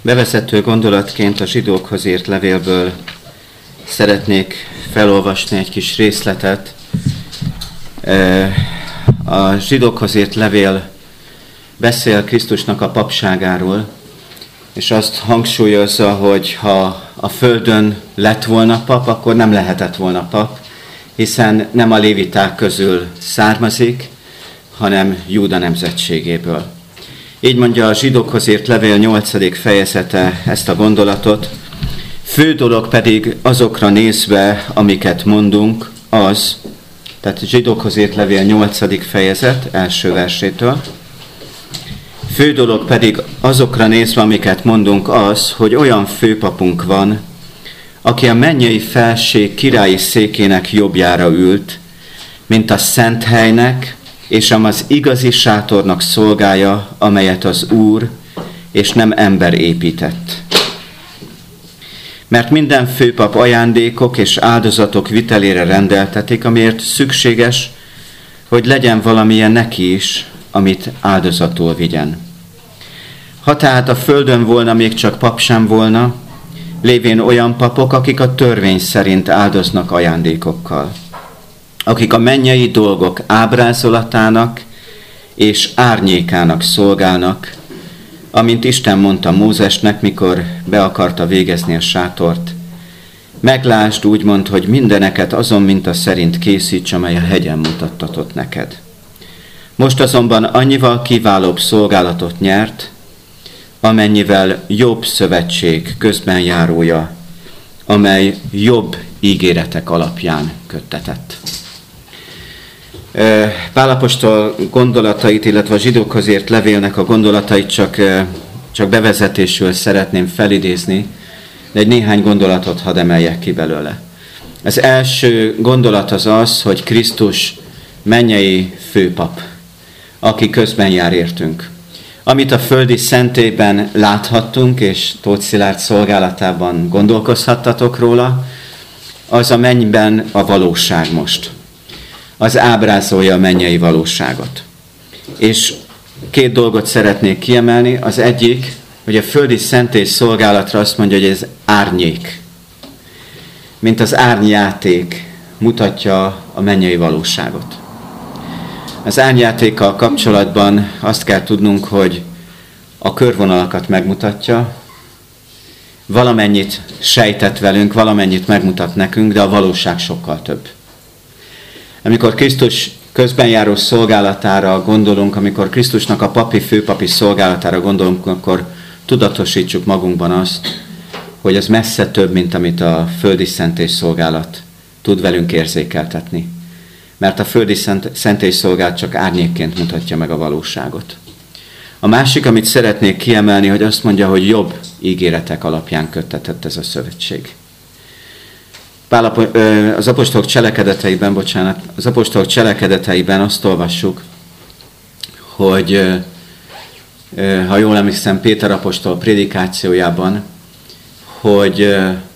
Bevezető gondolatként a zsidókhoz írt levélből szeretnék felolvasni egy kis részletet. A zsidókhoz írt levél beszél Krisztusnak a papságáról, és azt hangsúlyozza, hogy ha a földön lett volna pap, akkor nem lehetett volna pap, hiszen nem a léviták közül származik, hanem Júda nemzetségéből. Így mondja a zsidókhoz írt levél 8. fejezete ezt a gondolatot. Fő dolog pedig azokra nézve, amiket mondunk, az, tehát a zsidókhoz írt levél 8. fejezet, első versétől. Fő dolog pedig azokra nézve, amiket mondunk, az, hogy olyan főpapunk van, aki a mennyei felség királyi székének jobbjára ült, mint a szent helynek, és az igazi sátornak szolgálja, amelyet az Úr és nem ember épített. Mert minden főpap ajándékok és áldozatok vitelére rendeltetik, amiért szükséges, hogy legyen valamilyen neki is, amit áldozatul vigyen. Ha tehát a földön volna, még csak pap sem volna, lévén olyan papok, akik a törvény szerint áldoznak ajándékokkal, akik a mennyei dolgok ábrázolatának és árnyékának szolgálnak, amint Isten mondta Mózesnek, mikor be akarta végezni a sátort. Meglásd, úgymond, hogy mindeneket azon minta szerint készíts, amely a hegyen mutattatott neked. Most azonban annyival kiválóbb szolgálatot nyert, amennyivel jobb szövetség közbenjárója, amely jobb ígéretek alapján köttetett. Pál apostol gondolatait, illetve a zsidókhoz írt levélnek a gondolatait csak bevezetésül szeretném felidézni, de egy néhány gondolatot hadd emeljek ki belőle. Az első gondolat az az, hogy Krisztus mennyei főpap, aki közben jár értünk. Amit a földi szentélyben láthattunk, és Tóth Szilárd szolgálatában gondolkozhattatok róla, az a mennyben a valóság most. Az ábrázolja a mennyei valóságot. És két dolgot szeretnék kiemelni. Az egyik, hogy a földi szentély szolgálatra azt mondja, hogy ez árnyék. Mint az árnyjáték mutatja a mennyei valóságot. Az árnyjátékkal kapcsolatban azt kell tudnunk, hogy a körvonalakat megmutatja, valamennyit sejtett velünk, valamennyit megmutat nekünk, de a valóság sokkal több. Amikor Krisztus közbenjáró szolgálatára gondolunk, amikor Krisztusnak a főpapi szolgálatára gondolunk, akkor tudatosítsuk magunkban azt, hogy ez messze több, mint amit a földi szentély szolgálat tud velünk érzékeltetni. Mert a földi szentély szolgálat csak árnyékként mutatja meg a valóságot. A másik, amit szeretnék kiemelni, hogy azt mondja, hogy jobb ígéretek alapján köttetett ez a szövetség. Az apostolok cselekedeteiben azt olvassuk, hogy ha jól emlékszem, Péter apostol prédikációjában, hogy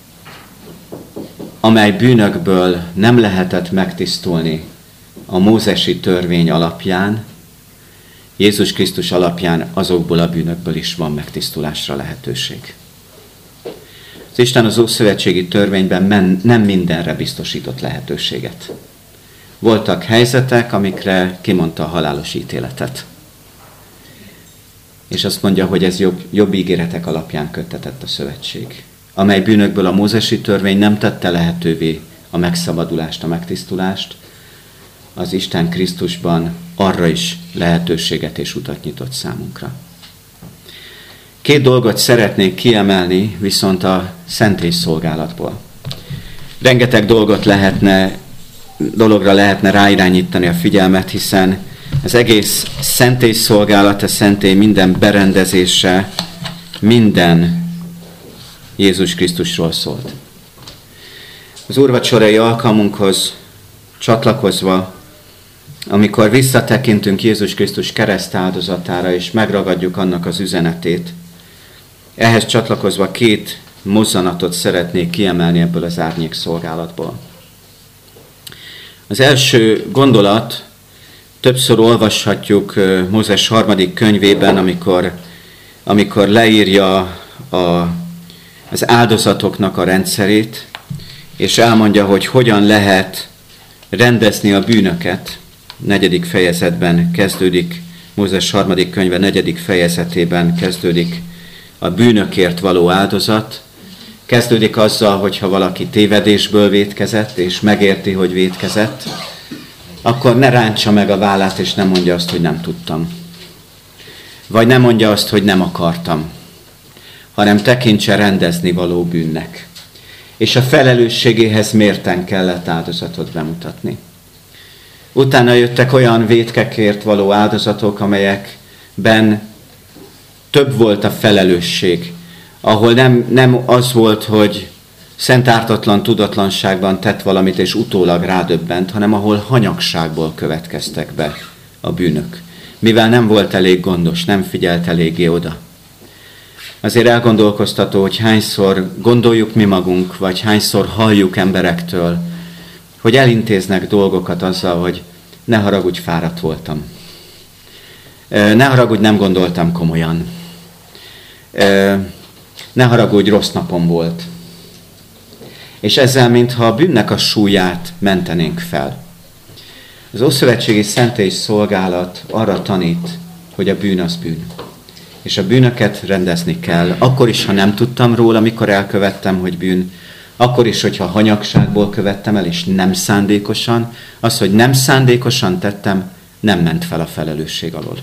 amely bűnökből nem lehetett megtisztulni a mózesi törvény alapján, Jézus Krisztus alapján azokból a bűnökből is van megtisztulásra lehetőség. Az Isten az ószövetségi törvényben nem mindenre biztosított lehetőséget. Voltak helyzetek, amikre kimondta a halálos ítéletet. És azt mondja, hogy ez jobb ígéretek alapján köttetett a szövetség, amely bűnökből a mózesi törvény nem tette lehetővé a megszabadulást, a megtisztulást, az Isten Krisztusban arra is lehetőséget és utat nyitott számunkra. Két dolgot szeretnék kiemelni viszont a szentélyszolgálatból. Rengeteg dologra lehetne ráirányítani a figyelmet, hiszen az egész szentélyszolgálat, a szentély minden berendezése, minden Jézus Krisztusról szólt. Az úrvacsorai alkalmunkhoz csatlakozva, amikor visszatekintünk Jézus Krisztus keresztáldozatára, és megragadjuk annak az üzenetét, ehhez csatlakozva két mozzanatot szeretnék kiemelni ebből az árnyék szolgálatból. Az első gondolat, többször olvashatjuk Mózes 3. könyvében, amikor leírja az áldozatoknak a rendszerét, és elmondja, hogy hogyan lehet rendezni a bűnöket. 4. fejezetben kezdődik, Mózes 3. könyve 4. fejezetében kezdődik a bűnökért való áldozat. Kezdődik azzal, hogyha valaki tévedésből vétkezett, és megérti, hogy vétkezett, akkor ne rántsa meg a vállát, és nem mondja azt, hogy nem tudtam. Vagy nem mondja azt, hogy nem akartam, hanem tekintse rendezni való bűnnek. És a felelősségéhez mérten kellett áldozatot bemutatni. Utána jöttek olyan vétkekért való áldozatok, amelyekben több volt a felelősség, ahol nem az volt, hogy szent ártatlan tudatlanságban tett valamit, és utólag rádöbbent, hanem ahol hanyagságból következtek be a bűnök. Mivel nem volt elég gondos, nem figyelt eléggé oda. Azért elgondolkoztató, hogy hányszor gondoljuk mi magunk, vagy hányszor halljuk emberektől, hogy elintéznek dolgokat azzal, hogy ne haragudj, fáradt voltam. Ne haragudj, nem gondoltam komolyan. Ne haragudj, rossz napom volt. És ezzel, mintha a bűnnek a súlyát mentenénk fel. Az Ószövetségi Szentély Szolgálat arra tanít, hogy a bűn az bűn. És a bűnöket rendezni kell. Akkor is, ha nem tudtam róla, amikor elkövettem, hogy bűn. Akkor is, hogyha hanyagságból követtem el, és nem szándékosan. Az, hogy nem szándékosan tettem, nem ment fel a felelősség alól.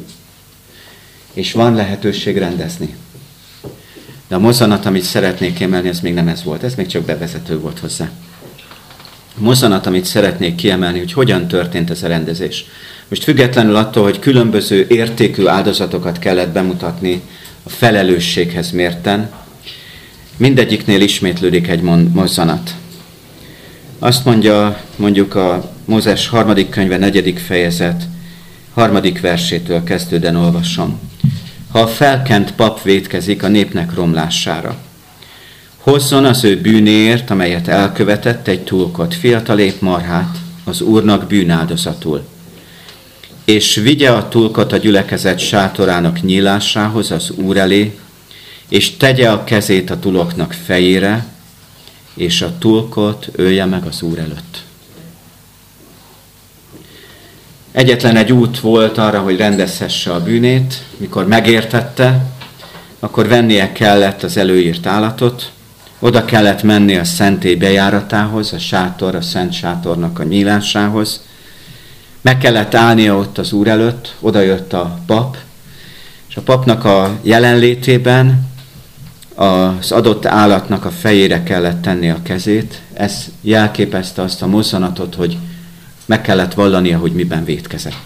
És van lehetőség rendezni. De a mozzanat, amit szeretnék kiemelni, ez még nem ez volt. Ez még csak bevezető volt hozzá. A mozzanat, amit szeretnék kiemelni, hogy hogyan történt ez a rendezés. Most függetlenül attól, hogy különböző értékű áldozatokat kellett bemutatni a felelősséghez mérten, mindegyiknél ismétlődik egy mozzanat. Azt mondja, mondjuk a Mózes 3. könyve 4. fejezet 3. versétől kezdődően olvasom. Ha a felkent pap vétkezik a népnek romlására, hozzon az ő bűnéért, amelyet elkövetett, egy túlkot, fiatalép marhát az Úrnak bűnáldozatul, és vigye a túlkot a gyülekezet sátorának nyílásához az Úr elé, és tegye a kezét a túloknak fejére, és a túlkot ölje meg az Úr előtt. Egyetlen egy út volt arra, hogy rendezhesse a bűnét, mikor megértette, akkor vennie kellett az előírt állatot, oda kellett menni a szentély bejáratához, a sátor, a szent sátornak a nyílásához, meg kellett állnia ott az Úr előtt, oda jött a pap, és a papnak a jelenlétében az adott állatnak a fejére kellett tenni a kezét. Ez jelképezte azt a mozzanatot, hogy meg kellett vallania, hogy miben vétkezett.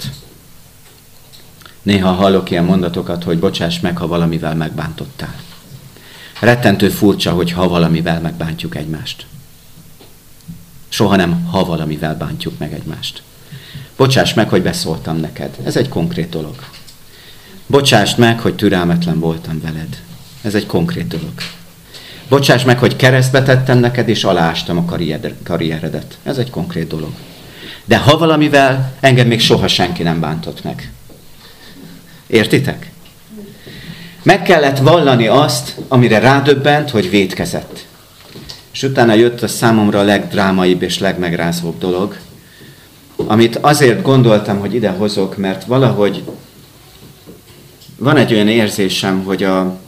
Néha hallok ilyen mondatokat, hogy bocsáss meg, ha valamivel megbántottál. Rettentő furcsa, hogy ha valamivel megbántjuk egymást. Soha nem, ha valamivel bántjuk meg egymást. Bocsáss meg, hogy beszóltam neked. Ez egy konkrét dolog. Bocsáss meg, hogy türelmetlen voltam veled. Ez egy konkrét dolog. Bocsáss meg, hogy keresztbe tettem neked, és aláástam a karrieredet. Ez egy konkrét dolog. De ha valamivel, engem még soha senki nem bántott meg. Értitek? Meg kellett vallani azt, amire rádöbbent, hogy vétkezett. És utána jött a számomra a legdrámaibb és legmegrázóbb dolog, amit azért gondoltam, hogy ide hozok, mert valahogy van egy olyan érzésem, hogy a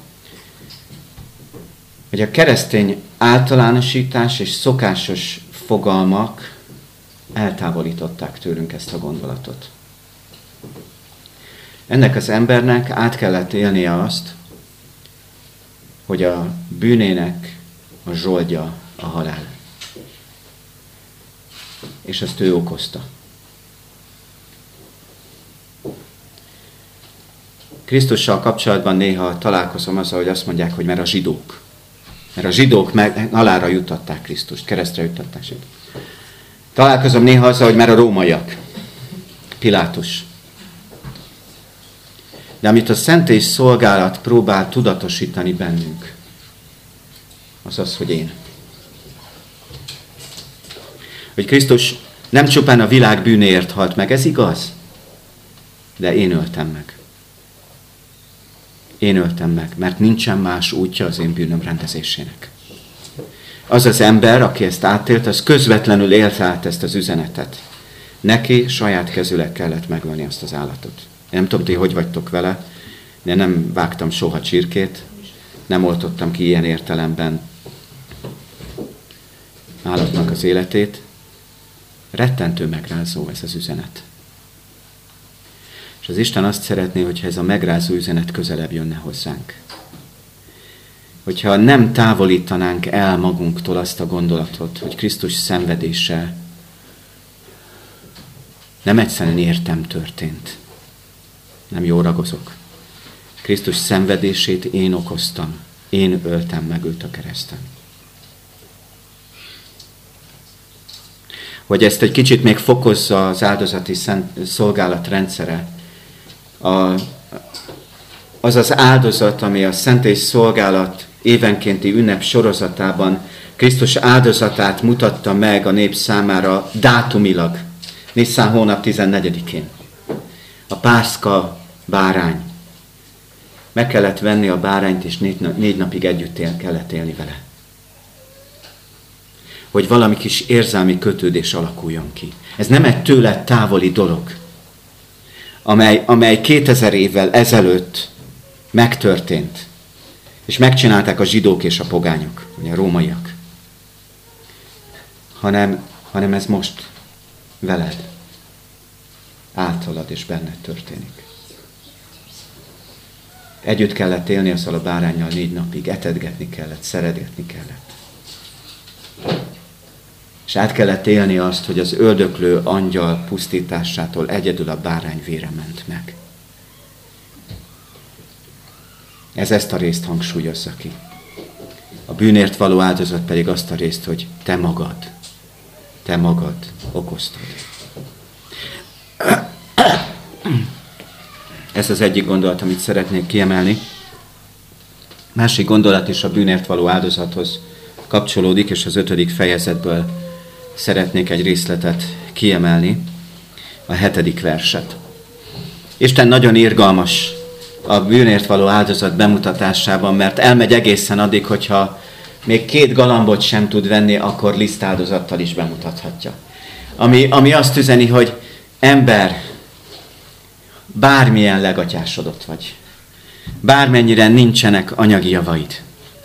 keresztény általánosítás és szokásos fogalmak eltávolították tőlünk ezt a gondolatot. Ennek az embernek át kellett élnie azt, hogy a bűnének a zsoldja a halál. És ezt ő okozta. Krisztussal kapcsolatban néha találkozom azzal, hogy azt mondják, hogy mert a zsidók halálra juttatták Krisztust, keresztre juttatták. Találkozom néha azzal, hogy mert a rómaiak, Pilátus. De amit a Szentély Szolgálat próbál tudatosítani bennünk, az az, hogy én. Hogy Krisztus nem csupán a világ bűnéért halt meg, ez igaz, de én öltem meg. én öltem meg, mert nincsen más útja az én bűnöm rendezésének. Az az ember, aki ezt átélt, az közvetlenül élte át ezt az üzenetet. Neki saját kezűleg kellett megölni azt az állatot. Én nem tudom, ti hogy vagytok vele, de nem vágtam soha csirkét, nem oltottam ki ilyen értelemben állatnak az életét. Rettentő megrázó ez az üzenet. És az Isten azt szeretné, hogyha ez a megrázó üzenet közelebb jönne hozzánk. Hogyha nem távolítanánk el magunktól azt a gondolatot, hogy Krisztus szenvedése nem egyszerűen értem történt. Nem jól ragozok. Krisztus szenvedését én okoztam. Én öltem meg őt a kereszten. Hogy ezt egy kicsit még fokozza az áldozati szolgálat rendszere. Az az áldozat, ami a szentély szolgálat évenkénti ünnep sorozatában Krisztus áldozatát mutatta meg a nép számára dátumilag. Nisztán hónap 14-én. A Pászka bárány. Meg kellett venni a bárányt, és 4 napig együtt kellett élni vele. Hogy valami kis érzelmi kötődés alakuljon ki. Ez nem egy tőle távoli dolog, amely 2000 évvel ezelőtt megtörtént, és megcsinálták a zsidók és a pogányok, vagy a rómaiak. Hanem ez most veled, általad és benned történik. Együtt kellett élni azzal a báránnyal 4 napig, etetgetni kellett, szeretgetni kellett. És át kellett élni azt, hogy az öldöklő angyal pusztításától egyedül a bárány vére ment meg. Ez ezt a részt hangsúlyozza ki. A bűnért való áldozat pedig azt a részt, hogy te magad okoztad. Ez az egyik gondolat, amit szeretnék kiemelni. Másik gondolat is a bűnért való áldozathoz kapcsolódik, és az 5. fejezetből szeretnék egy részletet kiemelni, a 7. verset. Isten nagyon irgalmas a bűnért való áldozat bemutatásában, mert elmegy egészen addig, hogyha még 2 galambot sem tud venni, akkor lisztáldozattal is bemutathatja. Ami azt üzeni, hogy ember, bármilyen legatyásodott vagy, bármennyire nincsenek anyagi javaid,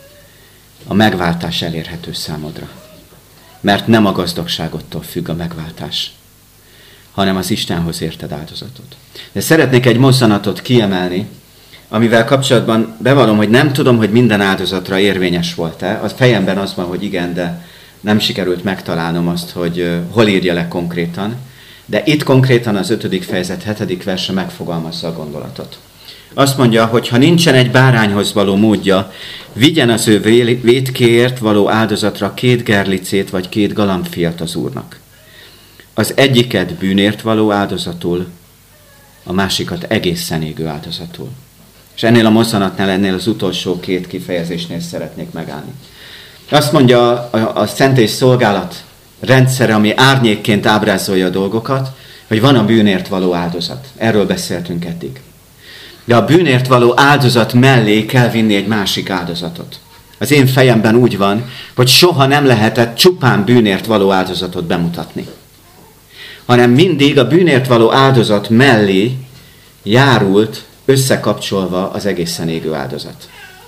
a megváltás elérhető számodra. Mert nem a gazdagságottól függ a megváltás, hanem az Istenhoz érted áldozatot. De szeretnék egy mozzanatot kiemelni, amivel kapcsolatban bevallom, hogy nem tudom, hogy minden áldozatra érvényes volt-e. A fejemben az van, hogy igen, de nem sikerült megtalálnom azt, hogy hol írja le konkrétan. De itt konkrétan az 5. fejezet 7. verse megfogalmazza a gondolatot. Azt mondja, hogy ha nincsen egy bárányhoz való módja, vigyen az ő vétkéért való áldozatra 2 gerlicét vagy 2 galambfiat az Úrnak. Az egyiket bűnért való áldozatul, a másikat egészen égő áldozatul. És ennél a mozzanatnál, ennél az utolsó 2 kifejezésnél szeretnék megállni. Azt mondja a szentély szolgálat rendszere, ami árnyékként ábrázolja a dolgokat, hogy van a bűnért való áldozat. Erről beszéltünk eddig. De a bűnért való áldozat mellé kell vinni egy másik áldozatot. Az én fejemben úgy van, hogy soha nem lehetett csupán bűnért való áldozatot bemutatni. Hanem mindig a bűnért való áldozat mellé járult összekapcsolva az egészen égő áldozat.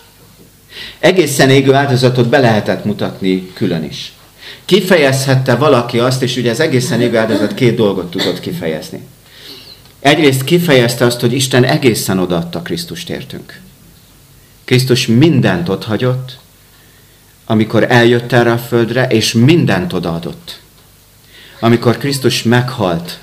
Egészen égő áldozatot be lehetett mutatni külön is. Kifejezhette valaki azt, és ugye az egészen égő áldozat 2 dolgot tudott kifejezni. Egyrészt kifejezte azt, hogy Isten egészen odaadta Krisztust értünk. Krisztus mindent otthagyott, amikor eljött erre a földre, és mindent odaadott. Amikor Krisztus meghalt,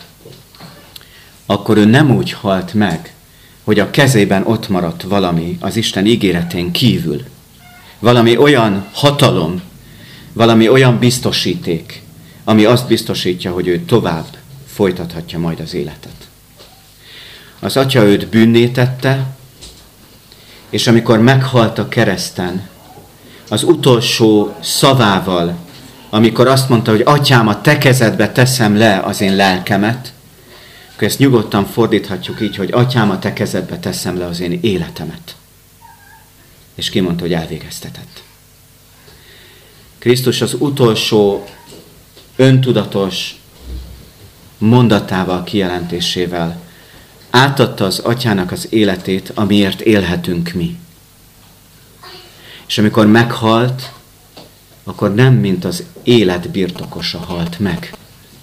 akkor ő nem úgy halt meg, hogy a kezében ott maradt valami az Isten ígéretén kívül. Valami olyan hatalom, valami olyan biztosíték, ami azt biztosítja, hogy ő tovább folytathatja majd az életet. Az Atya őt bűnné tette, és amikor meghalt a kereszten, az utolsó szavával, amikor azt mondta, hogy Atyám, a te kezedbe teszem le az én lelkemet, akkor ezt nyugodtan fordíthatjuk így, hogy Atyám, a te kezedbe teszem le az én életemet. és kimondta, hogy elvégeztetett. Krisztus az utolsó öntudatos mondatával, kijelentésével átadta az Atyának az életét, amiért élhetünk mi. És amikor meghalt, akkor nem mint az élet birtokosa halt meg,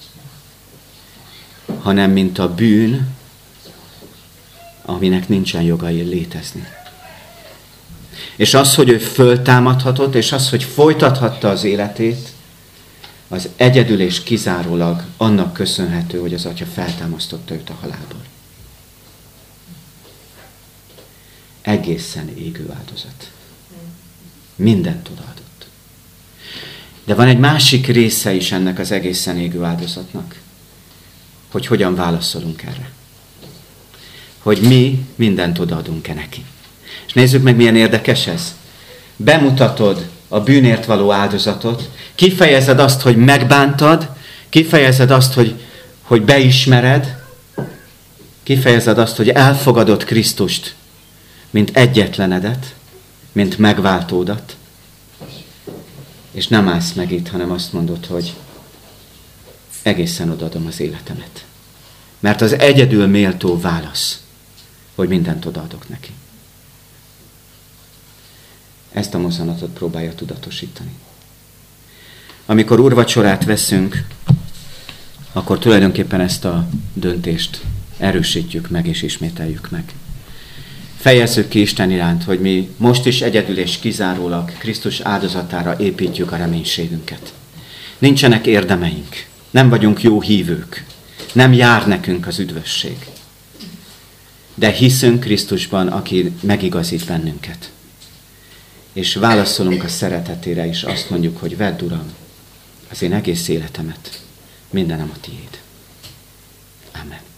hanem mint a bűn, aminek nincsen joga létezni. És az, hogy ő föltámadhatott, és az, hogy folytathatta az életét, az egyedül és kizárólag annak köszönhető, hogy az Atya feltámasztotta őt a halálból. Egészen égő áldozat. Mindent odaadott. De van egy másik része is ennek az egészen égő áldozatnak, hogy hogyan válaszolunk erre. Hogy mi mindent odaadunk-e neki. És nézzük meg, milyen érdekes ez. Bemutatod a bűnért való áldozatot, kifejezed azt, hogy megbántad, kifejezed azt, hogy beismered, kifejezed azt, hogy elfogadod Krisztust, mint egyetlenedet, mint megváltódat, és nem állsz meg itt, hanem azt mondod, hogy egészen odaadom az életemet. Mert az egyedül méltó válasz, hogy mindent odaadok neki. Ezt a mozzanatot próbálja tudatosítani. Amikor úrvacsorát veszünk, akkor tulajdonképpen ezt a döntést erősítjük meg és ismételjük meg. Fejezzük ki Isten iránt, hogy mi most is egyedül és kizárólag Krisztus áldozatára építjük a reménységünket. Nincsenek érdemeink, nem vagyunk jó hívők, nem jár nekünk az üdvösség. De hiszünk Krisztusban, aki megigazít bennünket. És válaszolunk a szeretetére, és azt mondjuk, hogy vedd, Uram, az én egész életemet, mindenem a tiéd. Amen.